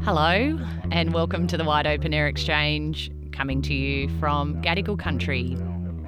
Hello and welcome to the Wide Open Air Exchange, coming to you from Gadigal Country.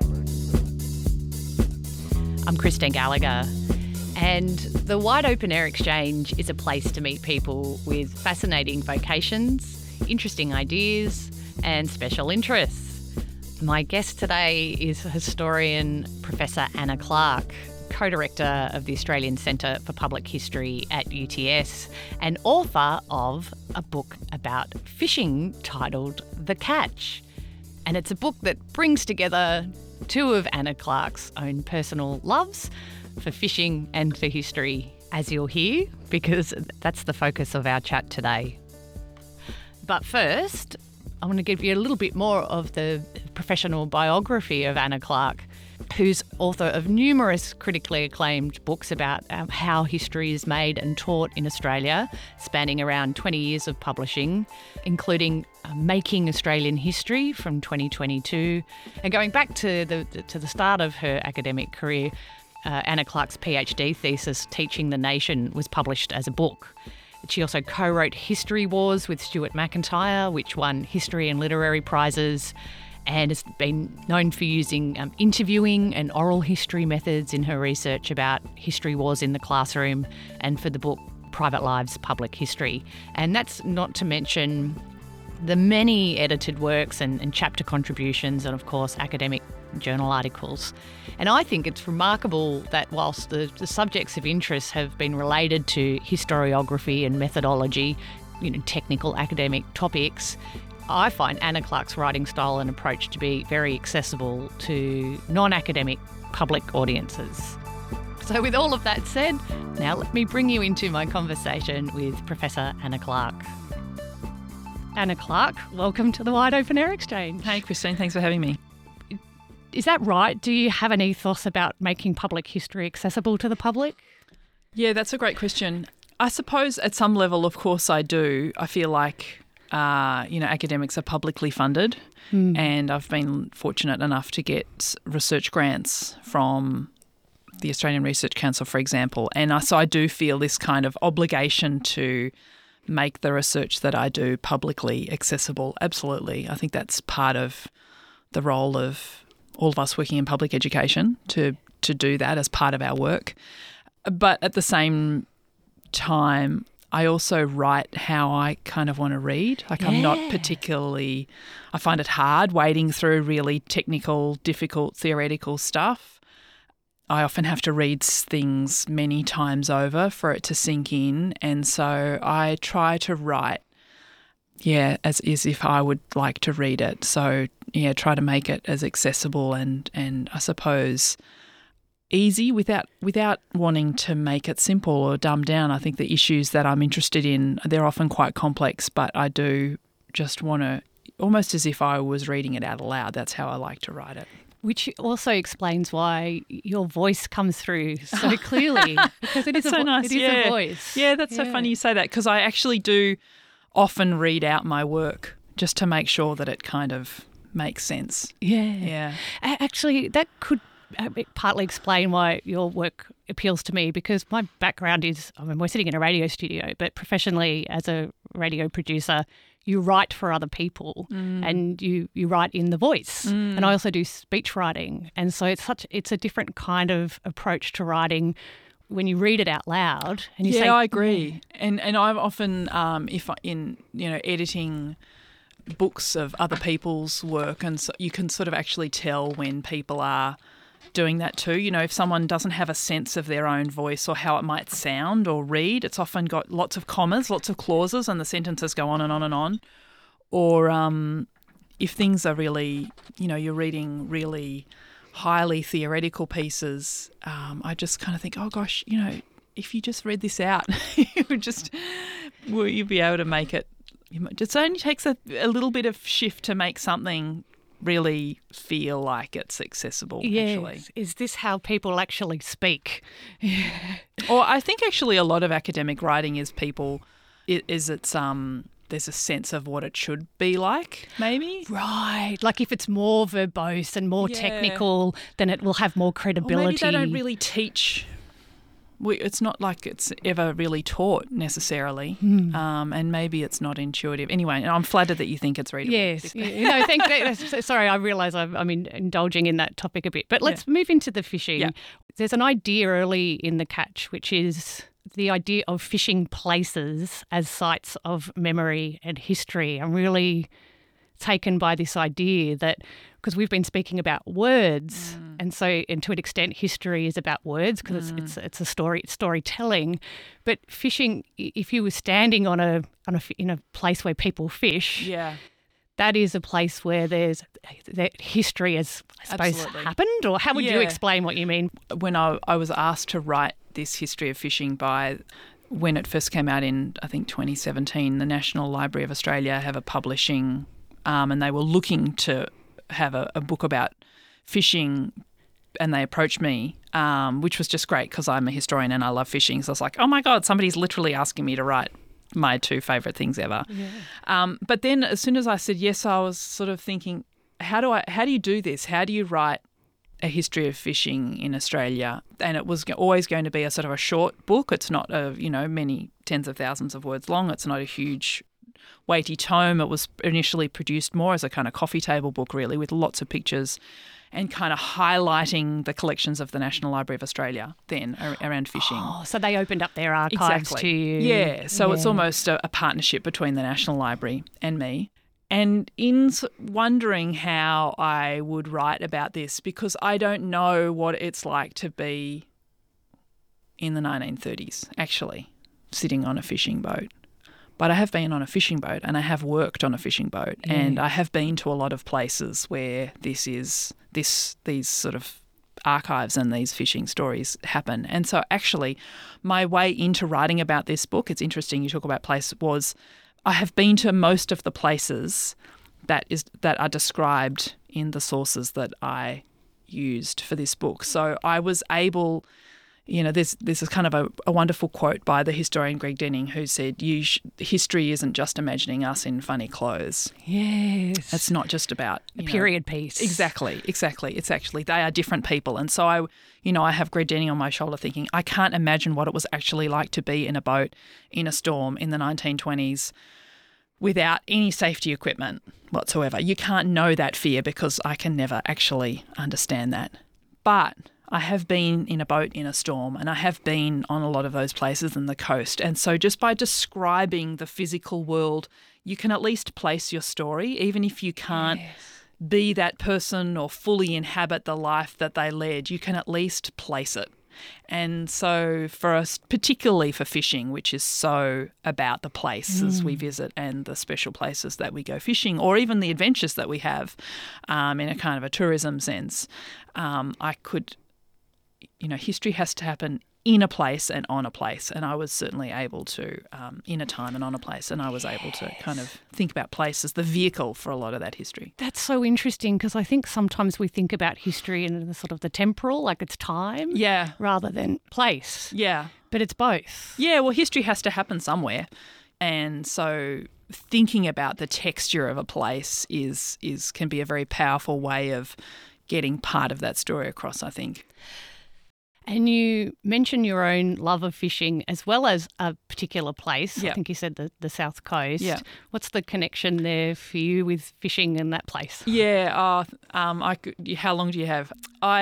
I'm Christine Gallagher, and the Wide Open Air Exchange is a place to meet people with fascinating vocations, interesting ideas and special interests. My guest today is historian Professor Anna Clark, co-director of the Australian Centre for Public History at UTS and author of a book about fishing titled The Catch. And it's a book that brings together two of Anna Clark's own personal loves for fishing and for history, as you'll hear, because that's the focus of our chat today. But first, I want to give you a little bit more of the professional biography of Anna Clark, who's author of numerous critically acclaimed books about how history is made and taught in Australia, spanning around 20 years of publishing, including Making Australian History from 2022. And going back to the start of her academic career, Anna Clark's PhD thesis, Teaching the Nation, was published as a book. She also co-wrote History Wars with Stuart McIntyre, which won history and literary prizes, and has been known for using interviewing and oral history methods in her research about history wars in the classroom and for the book Private Lives, Public History. And that's not to mention the many edited works and chapter contributions and, of course, academic journal articles. And I think it's remarkable that whilst the subjects of interest have been related to historiography and methodology, technical academic topics, I find Anna Clark's writing style and approach to be very accessible to non-academic public audiences. So with all of that said, now let me bring you into my conversation with Professor Anna Clark. Anna Clark, welcome to the Wide Open Air Exchange. Hey Christine, thanks for having me. Is that right? Do you have an ethos about making public history accessible to the public? Yeah, that's a great question. I suppose at some level, of course I do. I feel like academics are publicly funded, and I've been fortunate enough to get research grants from the Australian Research Council, for example. And so I do feel this kind of obligation to make the research that I do publicly accessible. Absolutely. I think that's part of the role of all of us working in public education to do that as part of our work. But at the same time, I also write how I kind of want to read. I'm not particularly, I find it hard wading through really technical, difficult, theoretical stuff. I often have to read things many times over for it to sink in. And so I try to write, as if I would like to read it. So, try to make it as accessible and I suppose easy without wanting to make it simple or dumb down. I think the issues that I'm interested in, they're often quite complex, but I do just want to, almost as if I was reading it out aloud. That's how I like to write it. Which also explains why your voice comes through so clearly, because it is so nice. It is a voice. Yeah, that's so funny you say that, because I actually do often read out my work just to make sure that it kind of makes sense. Yeah. Actually, that could partly explain why your work appeals to me, because my background is, we're sitting in a radio studio, but professionally as a radio producer, you write for other people and you write in the voice. And I also do speech writing. And so it's a different kind of approach to writing when you read it out loud and you say, I agree. And I've often, editing books of other people's work, and so you can sort of actually tell when people are doing that too. If someone doesn't have a sense of their own voice or how it might sound or read, it's often got lots of commas, lots of clauses, and the sentences go on and on and on. Or if things are really, you're reading really highly theoretical pieces, I just kind of think, oh gosh, if you just read this out, will you be able to make it? It only takes a little bit of shift to make something really feel like it's accessible, actually. Is this how people actually speak? Or I think actually a lot of academic writing is there's a sense of what it should be like, maybe. Right. Like if it's more verbose and more technical, then it will have more credibility. Or maybe they don't really teach It's not like it's ever really taught necessarily, and maybe it's not intuitive. Anyway, I'm flattered that you think it's readable. Yes. Sorry, I realise I'm indulging in that topic a bit. But let's move into the fishing. Yeah. There's an idea early in the Catch, which is the idea of fishing places as sites of memory and history. I'm really taken by this idea that, because we've been speaking about words, and to an extent history is about words because it's storytelling. But fishing, if you were standing in a place where people fish, that is a place where that history has, I suppose, happened. Or how would you explain what you mean? When I was asked to write this history of fishing when it first came out in, I think, 2017, the National Library of Australia have a publishing, and they were looking to have a book about fishing, and they approached me, which was just great because I'm a historian and I love fishing. So I was like, oh my God, somebody's literally asking me to write my two favourite things ever. Yeah. But then as soon as I said yes, I was sort of thinking, how do you do this? How do you write a history of fishing in Australia? And it was always going to be a sort of a short book. It's not many tens of thousands of words long. It's not a huge weighty tome. It was initially produced more as a kind of coffee table book, really, with lots of pictures and kind of highlighting the collections of the National Library of Australia then around fishing. Oh, so they opened up their archives to you. Yeah, so it's almost a partnership between the National Library and me. And in wondering how I would write about this, because I don't know what it's like to be in the 1930s, actually, sitting on a fishing boat. But I have been on a fishing boat and I have worked on a fishing boat and I have been to a lot of places where these sort of archives and these fishing stories happen. And so actually my way into writing about this book, it's interesting you talk about place, was I have been to most of the places that are described in the sources that I used for this book. So I was able... there's this kind of a wonderful quote by the historian Greg Denning who said, history isn't just imagining us in funny clothes. Yes. It's not just about... a period piece. Exactly. It's actually, they are different people. And so I have Greg Denning on my shoulder thinking, I can't imagine what it was actually like to be in a boat in a storm in the 1920s without any safety equipment whatsoever. You can't know that fear because I can never actually understand that. But I have been in a boat in a storm and I have been on a lot of those places in the coast. And so just by describing the physical world, you can at least place your story, even if you can't be that person or fully inhabit the life that they led, you can at least place it. And so for us, particularly for fishing, which is so about the places we visit and the special places that we go fishing, or even the adventures that we have in a kind of a tourism sense, history has to happen in a place and on a place. And I was certainly able to, in a time and on a place, and I was able to kind of think about place as the vehicle for a lot of that history. That's so interesting because I think sometimes we think about history in the sort of the temporal, like it's time, rather than place. Yeah. But it's both. Yeah, well, history has to happen somewhere. And so thinking about the texture of a place can be a very powerful way of getting part of that story across, I think. And you mentioned your own love of fishing as well as a particular place. Yep. I think you said the South Coast. Yeah. What's the connection there for you with fishing in that place? Yeah. How long do you have?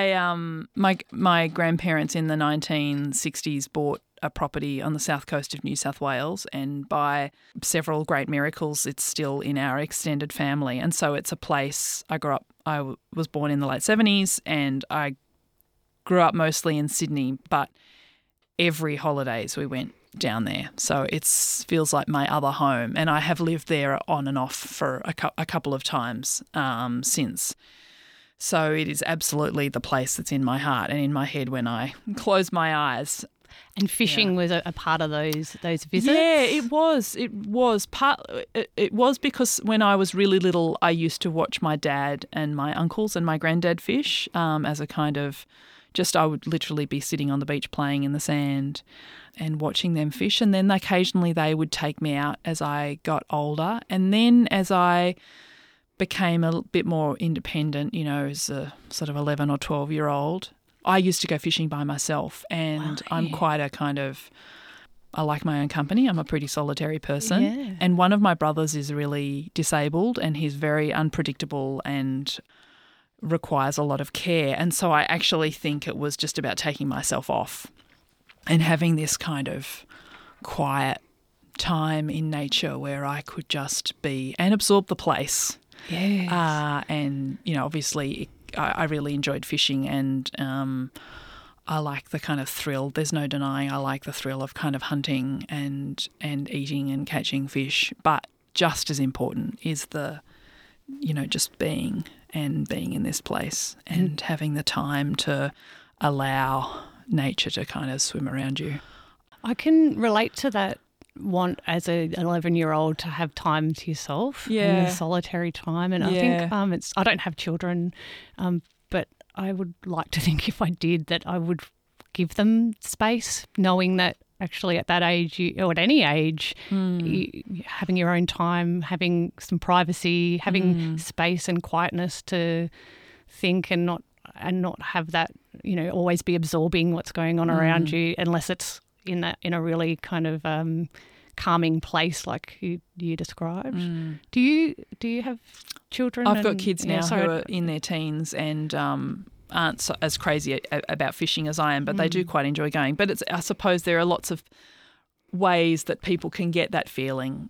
My grandparents in the 1960s bought a property on the south coast of New South Wales, and by several great miracles, it's still in our extended family. And so it's a place I grew up. I was born in the late 70s, and I grew up mostly in Sydney, but every holidays we went down there. So it feels like my other home, and I have lived there on and off for a couple of times since. So it is absolutely the place that's in my heart and in my head when I close my eyes. And fishing was a part of those visits? Yeah, it was. It was because when I was really little, I used to watch my dad and my uncles and my granddad fish as a kind of I would literally be sitting on the beach playing in the sand and watching them fish. And then occasionally they would take me out as I got older. And then as I became a bit more independent, as a sort of 11 or 12-year-old, I used to go fishing by myself, and I'm quite a kind of, I like my own company. I'm a pretty solitary person. Yeah. And one of my brothers is really disabled, and he's very unpredictable and requires a lot of care. And so I actually think it was just about taking myself off and having this kind of quiet time in nature where I could just be and absorb the place. Yes. And, obviously I really enjoyed fishing, and I like the kind of thrill. There's no denying I like the thrill of kind of hunting and eating and catching fish. But just as important is the, just being in this place and having the time to allow nature to kind of swim around you. I can relate to that want as an 11-year-old to have time to yourself, and the solitary time. And I think I don't have children, but I would like to think if I did that I would give them space, knowing that actually at that age or at any age, having your own time, having some privacy, having space and quietness to think and not have that, always be absorbing what's going on around you, unless it's in a really kind of calming place like you described. Do you have children? I've got kids now who are in their teens and aren't as crazy about fishing as I am, but they do quite enjoy going. But I suppose there are lots of ways that people can get that feeling,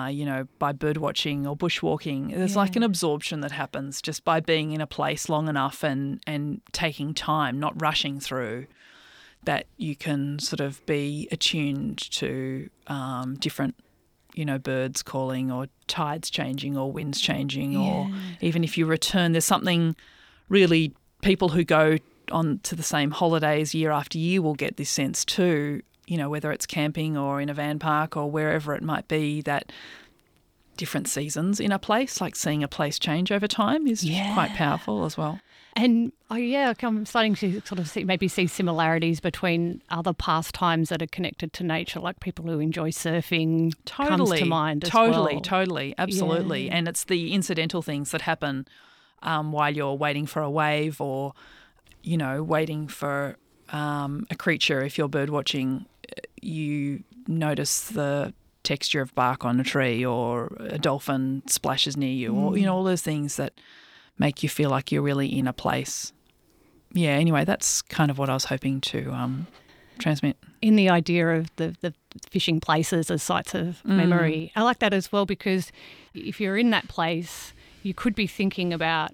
by bird watching or bushwalking. There's like an absorption that happens just by being in a place long enough and taking time, not rushing through, that you can sort of be attuned to different, birds calling or tides changing or winds changing, or even if you return, there's something really, people who go on to the same holidays year after year will get this sense too, whether it's camping or in a van park or wherever it might be, that different seasons in a place, like seeing a place change over time, is quite powerful as well. And I'm starting to sort of see similarities between other pastimes that are connected to nature, like people who enjoy surfing comes to mind as well. Totally, absolutely. Yeah. And it's the incidental things that happen while you're waiting for a wave or, waiting for a creature. If you're bird watching, you notice the texture of bark on a tree, or a dolphin splashes near you, or, all those things that make you feel like you're really in a place. Yeah, anyway, that's kind of what I was hoping to transmit. In the idea of the fishing places as sites of memory. I like that as well, because if you're in that place, you could be thinking about,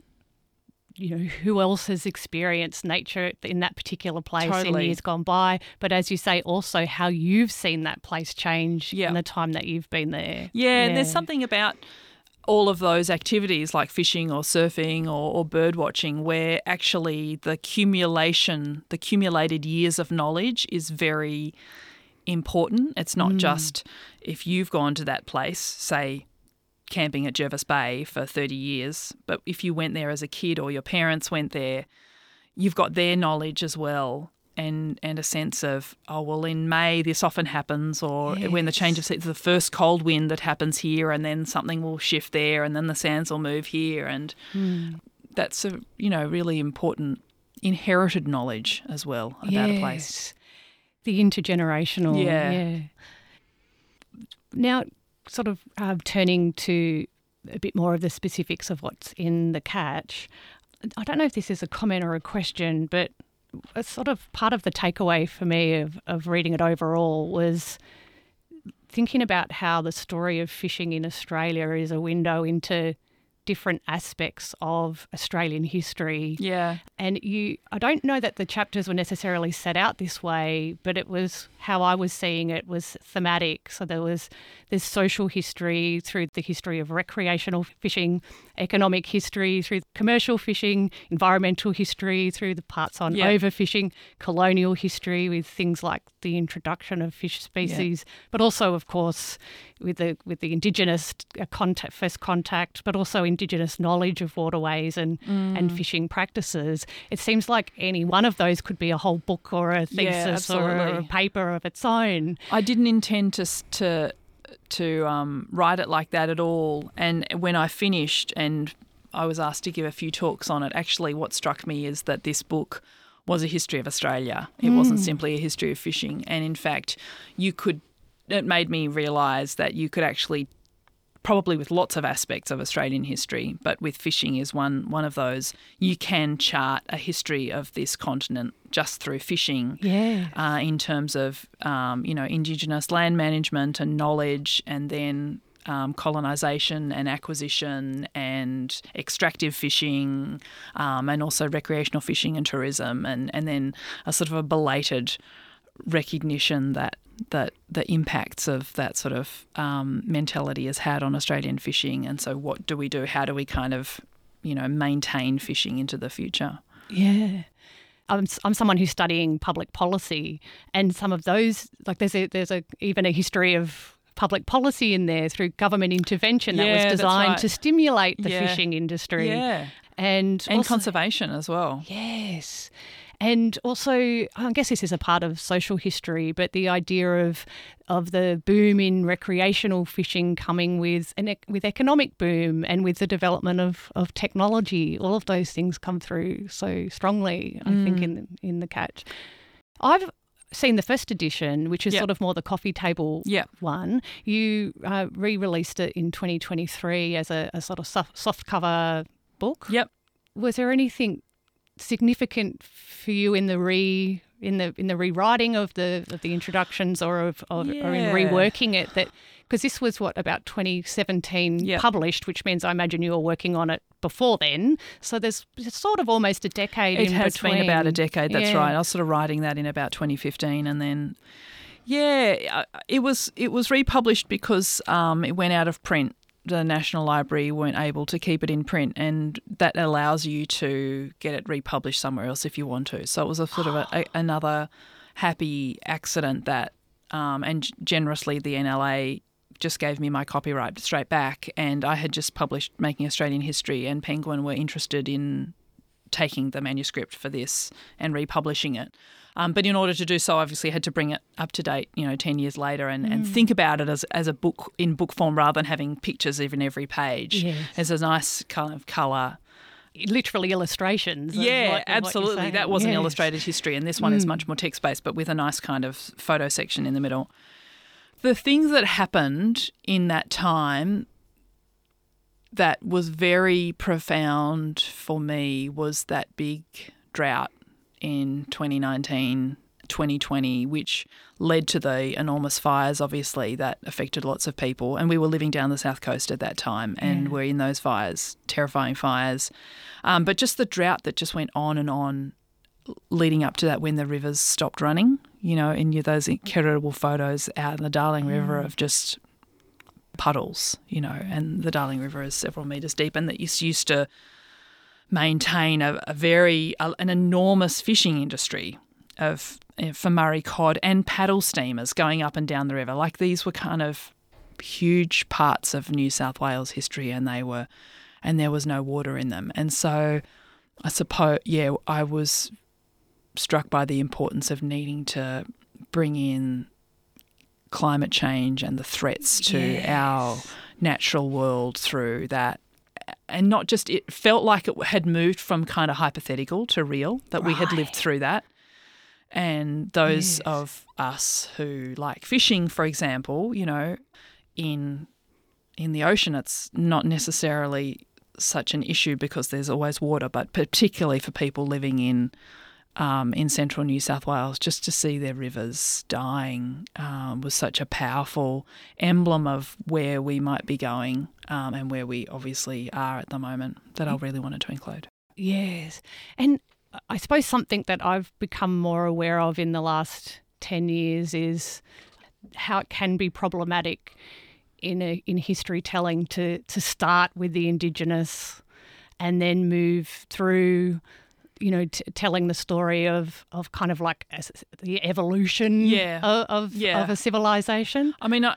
who else has experienced nature in that particular place in years gone by. But as you say, also how you've seen that place change in the time that you've been there. Yeah, and there's something about all of those activities like fishing or surfing or bird watching where actually the accumulated years of knowledge is very important. It's not just if you've gone to that place, say camping at Jervis Bay for 30 years, but if you went there as a kid or your parents went there, you've got their knowledge as well. And a sense of, in May this often happens, or when the change of seasons, the first cold wind that happens here, and then something will shift there, and then the sands will move here, and that's a really important inherited knowledge as well about a place. The intergenerational. Yeah. Now, sort of turning to a bit more of the specifics of what's in the catch. I don't know if this is a comment or a question, but a sort of part of the takeaway for me of reading it overall was thinking about how the story of fishing in Australia is a window into different aspects of Australian history. Yeah. And I don't know that the chapters were necessarily set out this way, but it was how I was seeing it was thematic. So there's social history through the history of recreational fishing, economic history through commercial fishing, environmental history through the parts on overfishing, colonial history with things like the introduction of fish species, but also, of course, with the Indigenous first contact, but also Indigenous knowledge of waterways and fishing practices. It seems like any one of those could be a whole book or a thesis or a paper of its own. I didn't intend to write it like that at all. And when I finished and I was asked to give a few talks on it, actually what struck me is that this book was a history of Australia. It wasn't simply a history of fishing. And in fact, it made me realise that you could actually, probably with lots of aspects of Australian history, but with fishing is one of those, you can chart a history of this continent just through fishing. Yeah. In terms of, Indigenous land management and knowledge, and then colonisation and acquisition and extractive fishing, and also recreational fishing and tourism, and then a sort of a belated recognition that the impacts of that sort of mentality has had on Australian fishing. And so what do we do? How do we kind of, maintain fishing into the future? Yeah. I'm someone who's studying public policy, and some of those, like there's even a history of public policy in there through government intervention that was designed to stimulate the fishing industry. Yeah. And also, conservation as well. Yes. And also, I guess this is a part of social history, but the idea of the boom in recreational fishing coming with economic boom and with the development of technology, all of those things come through so strongly, I think, in the Catch. I've seen the first edition, which is sort of more the coffee table one. You re-released it in 2023 as a sort of soft cover book. Yep. Was there anything significant for you in the rewriting of the introductions or in reworking it, that because this was about 2017 published, which means I imagine you were working on it before then, so there's sort of almost a decade in between. It has been about a decade, that's right. I was sort of writing that in about 2015, and then it was republished because it went out of print. The National Library weren't able to keep it in print, and that allows you to get it republished somewhere else if you want to. So it was a sort of another happy accident that, and generously the NLA just gave me my copyright straight back, and I had just published Making Australian History, and Penguin were interested in taking the manuscript for this and republishing it. But in order to do so, obviously, I had to bring it up to date, 10 years later, and think about it as a book in book form rather than having pictures in every page. Yes. There's a nice kind of colour. Literally illustrations. Yeah, absolutely. That was an illustrated history, and this one is much more text-based, but with a nice kind of photo section in the middle. The things that happened in that time that was very profound for me was that big drought in 2019, 2020, which led to the enormous fires, obviously, that affected lots of people. And we were living down the South Coast at that time, and we're in those fires, terrifying fires. But just the drought that just went on and on leading up to that, when the rivers stopped running, and those incredible photos out in the Darling River of just puddles, and the Darling River is several metres deep, and that used to maintain an enormous fishing industry for Murray cod and paddle steamers going up and down the river. Like, these were kind of huge parts of New South Wales history, and there was no water in them. And so I suppose, I was struck by the importance of needing to bring in climate change and the threats to our natural world through that. And not just, it felt like it had moved from kind of hypothetical to real, that we had lived through that. And those of us who like fishing, for example, in the ocean, it's not necessarily such an issue because there's always water, but particularly for people living in central New South Wales, just to see their rivers dying was such a powerful emblem of where we might be going and where we obviously are at the moment, that I really wanted to include. Yes. And I suppose something that I've become more aware of in the last 10 years is how it can be problematic in history telling to start with the Indigenous and then move through, telling the story of kind of like the evolution of a civilization. I mean,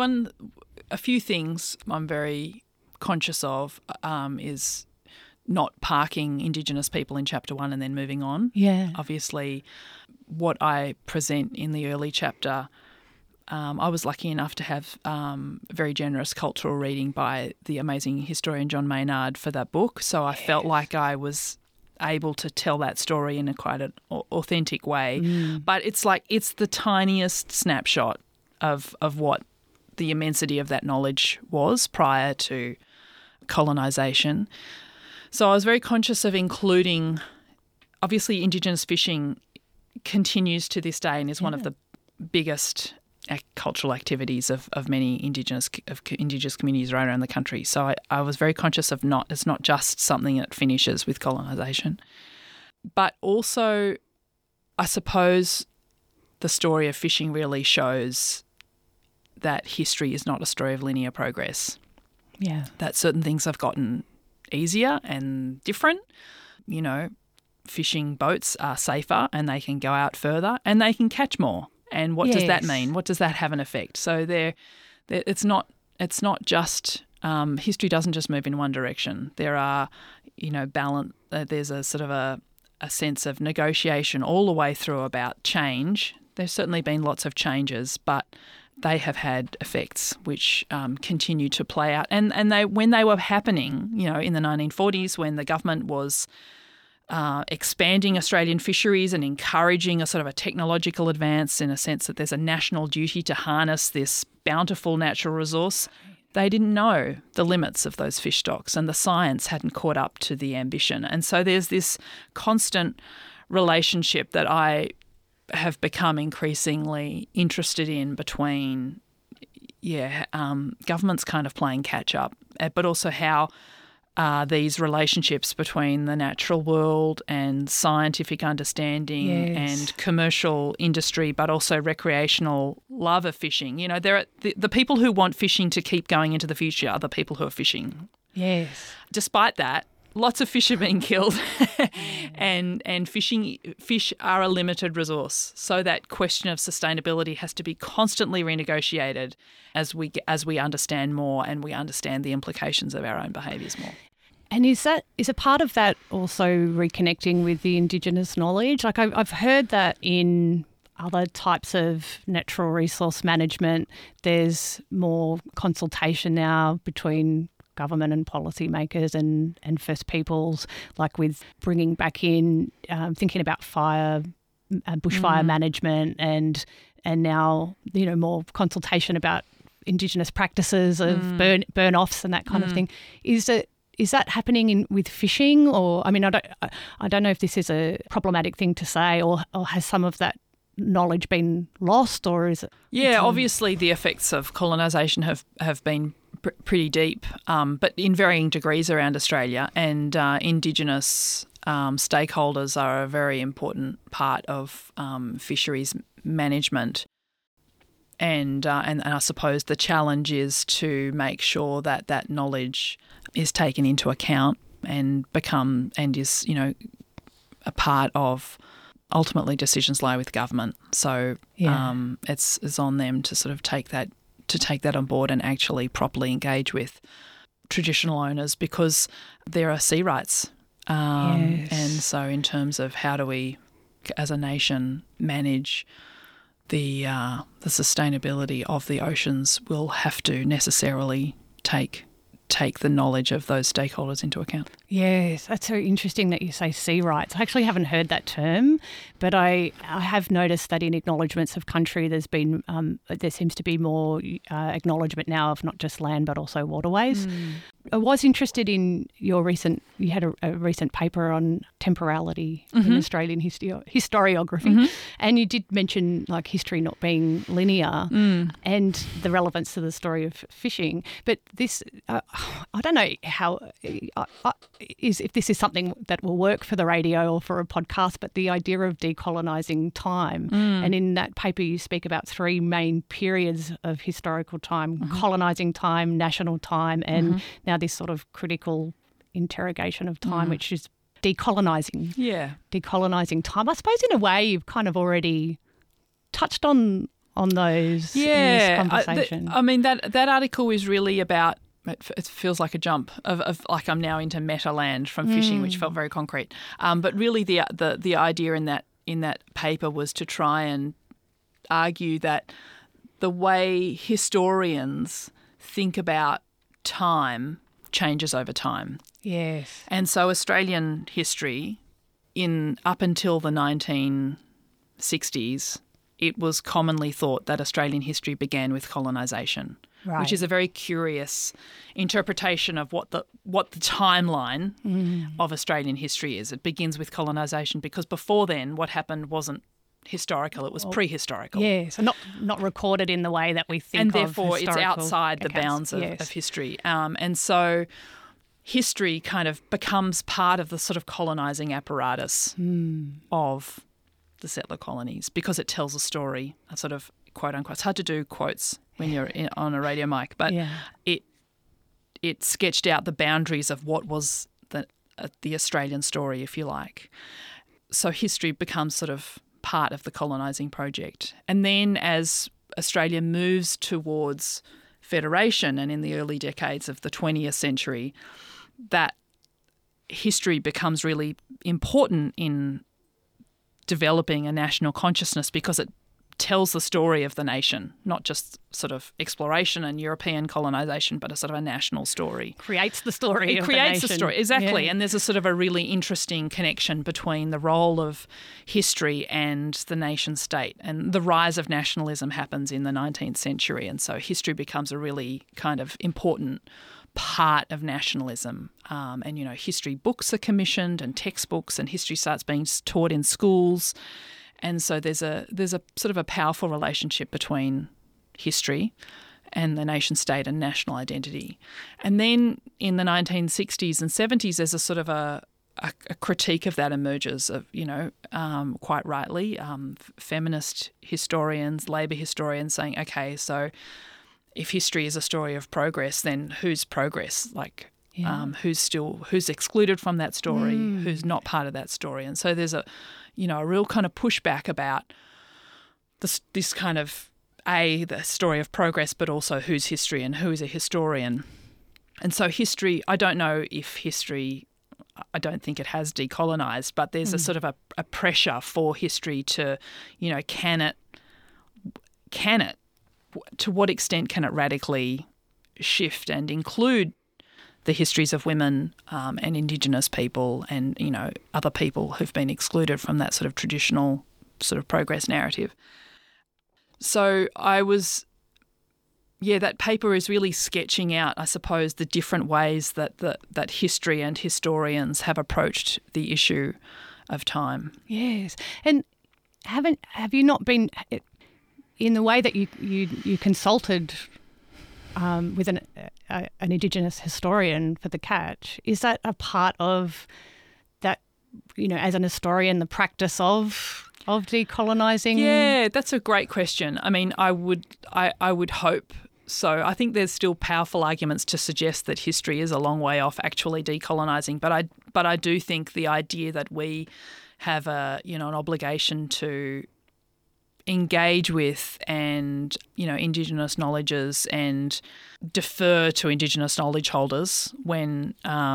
a few things I'm very conscious of is not parking Indigenous people in Chapter 1 and then moving on. Yeah. Obviously, what I present in the early chapter, I was lucky enough to have very generous cultural reading by the amazing historian John Maynard for that book. So I felt like I was able to tell that story in a quite an authentic way. But it's the tiniest snapshot of what the immensity of that knowledge was prior to colonisation. So I was very conscious of including, obviously Indigenous fishing continues to this day and is one of the biggest cultural activities of many Indigenous communities right around the country. So I was very conscious of it's not just something that finishes with colonisation. But also, I suppose the story of fishing really shows that history is not a story of linear progress. Yeah. That certain things have gotten easier and different. You know, fishing boats are safer and they can go out further and they can catch more. And what does that mean? What does that have an effect? So it's not just history doesn't just move in one direction. There are, balance. There's a sort of a sense of negotiation all the way through about change. There's certainly been lots of changes, but they have had effects which continue to play out. And when they were happening, in the 1940s, when the government was expanding Australian fisheries and encouraging a sort of a technological advance in a sense that there's a national duty to harness this bountiful natural resource, they didn't know the limits of those fish stocks and the science hadn't caught up to the ambition. And so there's this constant relationship that I have become increasingly interested in between, governments kind of playing catch up, but also how these relationships between the natural world and scientific understanding and commercial industry, but also recreational love of fishing. There are the people who want fishing to keep going into the future are the people who are fishing. Yes. Despite that, lots of fish are being killed and fish are a limited resource. So that question of sustainability has to be constantly renegotiated as we understand more and we understand the implications of our own behaviours more. And is a part of that also reconnecting with the Indigenous knowledge? Like I've heard that in other types of natural resource management, there's more consultation now between government and policymakers and First Peoples, like with bringing back in thinking about bushfire management and now more consultation about Indigenous practices of burn offs and that kind of thing. Is that happening with fishing? Or I mean, I don't know if this is a problematic thing to say, or has some of that knowledge been lost, or is it? Yeah, obviously the effects of colonisation have been pretty deep, but in varying degrees around Australia, and Indigenous stakeholders are a very important part of fisheries management. And I suppose the challenge is to make sure that knowledge is taken into account and is a part of. Ultimately, decisions lie with government, so it's on them to sort of take that on board and actually properly engage with traditional owners, because there are sea rights, and so in terms of how do we, as a nation, manage the sustainability of the oceans, we'll have to necessarily take the knowledge of those stakeholders into account. Yes, that's so interesting that you say sea rights. I actually haven't heard that term, but I have noticed that in acknowledgements of country there seems to be more acknowledgement now of not just land but also waterways. I was interested in you had a recent paper on temporality in Australian historiography, and you did mention like history not being linear and the relevance to the story of fishing. But this, I don't know how if this is something that will work for the radio or for a podcast, but the idea of decolonising time. And in that paper you speak about three main periods of historical time: colonising time, national time, and now this sort of critical interrogation of time, which is decolonising. Yeah. Decolonising time. I suppose in a way you've kind of already touched on those in this conversation. I mean, that article is really about, it feels like a jump of like I'm now into meta land from fishing, which felt very concrete. But really the idea in that paper was to try and argue that the way historians think about time changes over time. Yes. And so Australian history up until the 1960s, it was commonly thought that Australian history began with colonisation, which is a very curious interpretation of what the timeline of Australian history is. It begins with colonisation because before then what happened wasn't historical, it was prehistorical. Yeah, so not recorded in the way that we think and of therefore it's outside the accounts. bounds of history. And so history kind of becomes part of the sort of colonising apparatus of the settler colonies because it tells a story, a sort of quote unquote. It's hard to do quotes when you're on a radio mic, but it sketched out the boundaries of what was the Australian story, if you like. So history becomes sort of part of the colonising project. And then as Australia moves towards federation and in the early decades of the 20th century, that history becomes really important in developing a national consciousness because it tells the story of the nation, not just sort of exploration and European colonisation, but a sort of a national story. Creates the story. It creates the story, exactly. Yeah. And there's a sort of a really interesting connection between the role of history and the nation state. And the rise of nationalism happens in the 19th century. And so history becomes a really kind of important part of nationalism. And, history books are commissioned and textbooks, and history starts being taught in schools. And so there's a sort of a powerful relationship between history and the nation state and national identity. And then in the 1960s and 70s, there's a sort of a critique of that emerges of, quite rightly, feminist historians, labour historians saying, okay, so if history is a story of progress, then whose progress? Who's excluded from that story? Who's not part of that story? And so there's a real kind of pushback about this kind of the story of progress, but also who's history and who is a historian. And so history, I don't think it has decolonised, but there's a sort of a pressure for history to, can it, to what extent can it radically shift and include the histories of women and Indigenous people and, other people who've been excluded from that sort of traditional sort of progress narrative. So that paper is really sketching out, I suppose, the different ways that history and historians have approached the issue of time. Yes. And have you not been, in the way that you consulted with an Indigenous historian for the Catch, is that a part of that, as an historian, the practice of decolonising? Yeah, that's a great question. I mean, I would hope so. I think there's still powerful arguments to suggest that history is a long way off actually decolonising, but I do think the idea that we have an obligation to engage with and Indigenous knowledges and defer to Indigenous knowledge holders when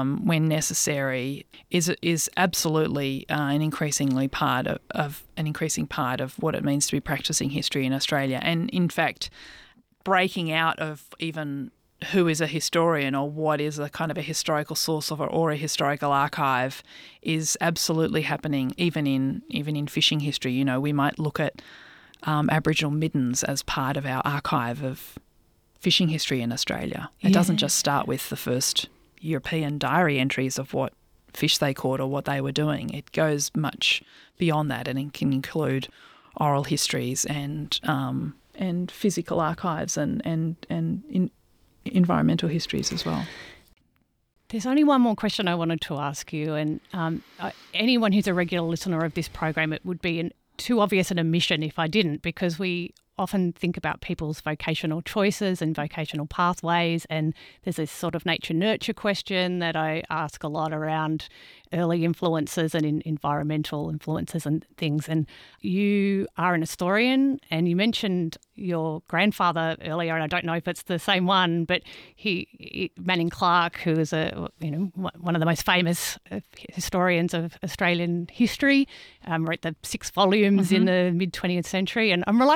necessary is absolutely an increasing part of what it means to be practicing history in Australia. And in fact, breaking out of even who is a historian or what is a kind of a historical source or a historical archive is absolutely happening even in fishing history. We might look at Aboriginal middens as part of our archive of fishing history in Australia. It doesn't just start with the first European diary entries of what fish they caught or what they were doing. It goes much beyond that, and it can include oral histories and physical archives and environmental histories as well. There's only one more question I wanted to ask you, and anyone who's a regular listener of this program, it would be too obvious an omission if I didn't, because we often think about people's vocational choices and vocational pathways, and there's this sort of nature-nurture question that I ask a lot around early influences and environmental influences and things. And you are an historian, and you mentioned your grandfather earlier, and I don't know if it's the same one, but Manning Clark, who is one of the most famous historians of Australian history, wrote the 6 volumes in the mid-20th century. And I'm reluctant to ask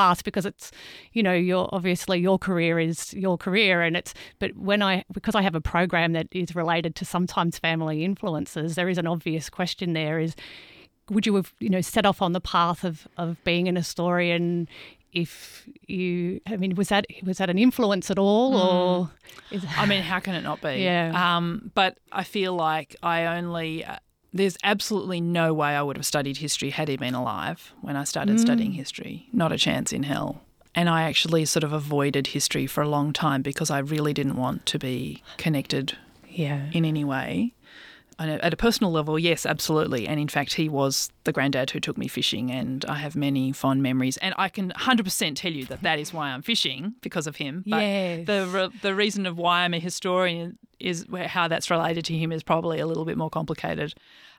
past because it's, your obviously your career is your career, but because I have a program that is related to sometimes family influences, there is an obvious question there: is would you have set off on the path of being an historian? If you, was that an influence at all, or? How can it not be? Yeah. But I feel like there's absolutely no way I would have studied history had he been alive when I started studying history. Not a chance in hell. And I actually sort of avoided history for a long time because I really didn't want to be connected in any way. At a personal level, yes, absolutely. And in fact, he was the granddad who took me fishing, and I have many fond memories. And I can 100% tell you that is why I'm fishing, because of him. But yes. The reason of why I'm a historian is how that's related to him is probably a little bit more complicated.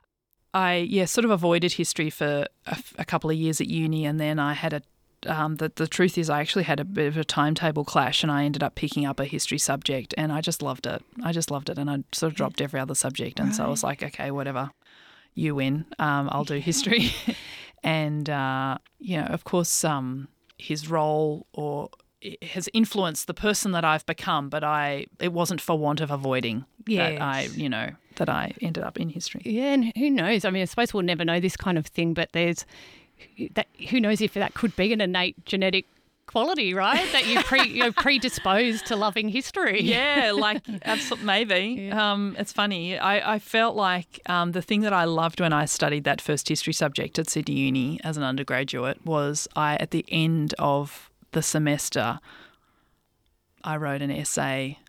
I sort of avoided history for a couple of years at uni, and then I had the truth is I actually had a bit of a timetable clash, and I ended up picking up a history subject, and I just loved it. And I sort of dropped every other subject, and so I was like, okay, whatever, you win. I'll do history. And of course, his role has influenced the person that I've become, but it wasn't for want of avoiding that I ended up in history. Yeah, and who knows? I suppose we'll never know this kind of thing, but who knows if that could be an innate genetic quality, right? That you're predisposed to loving history. Yeah, absolutely, maybe. Yeah. It's funny. I felt like the thing that I loved when I studied that first history subject at Sydney Uni as an undergraduate was at the end of the semester, I wrote an essay.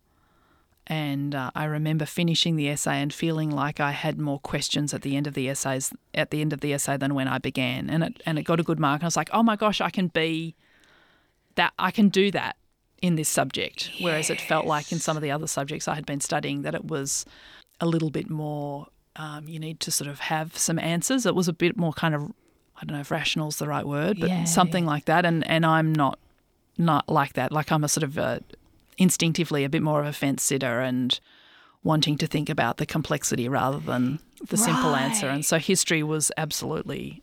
And I remember finishing the essay and feeling like I had more questions at the end of the essay than when I began, and it got a good mark. And I was like, oh my gosh, I can be that. I can do that in this subject. Yes. Whereas it felt like in some of the other subjects I had been studying that it was a little bit more. You need to sort of have some answers. It was a bit more kind of, I don't know if rational is the right word, but something like that. And I'm not like that. Like I'm a sort of instinctively a bit more of a fence sitter and wanting to think about the complexity rather than the simple answer. And so history was absolutely,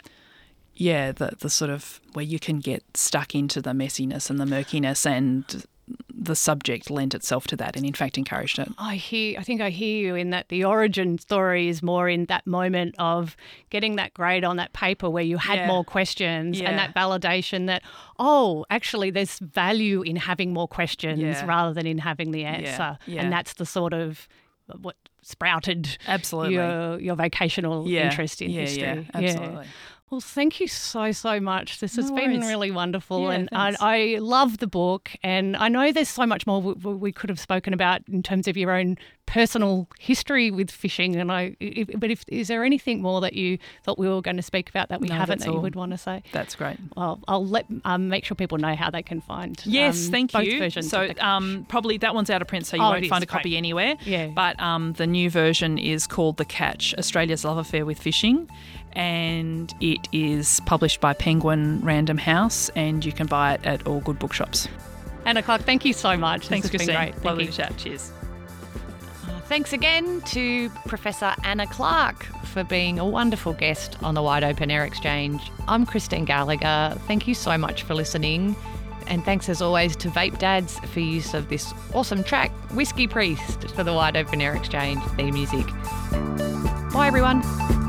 the sort of where you can get stuck into the messiness and the murkiness, and the subject lent itself to that and in fact encouraged it. I think I hear you in that the origin story is more in that moment of getting that grade on that paper where you had more questions and that validation that, actually there's value in having more questions rather than in having the answer. And that's the sort of what sprouted your vocational interest in history. Yeah, absolutely. Well, thank you so much. This has been really wonderful, and thanks. I love the book. And I know there's so much more we could have spoken about in terms of your own personal history with fishing. And is there anything more that you thought we were going to speak about that we haven't that you would want to say? That's great. Well, I'll let make sure people know how they can find. Yes, thank both you. Versions so probably that one's out of print, so you won't find a copy anywhere. Yeah. But the new version is called The Catch: Australia's Love Affair with Fishing. And it is published by Penguin Random House, and you can buy it at all good bookshops. Anna Clark, thank you so much. Thanks, This has Christine. been great. Lovely to chat. Cheers. Thanks again to Professor Anna Clark for being a wonderful guest on the Wide Open Air Exchange. I'm Christine Gallagher. Thank you so much for listening. And thanks as always to Vape Dads for use of this awesome track, Whiskey Priest, for the Wide Open Air Exchange theme music. Bye everyone.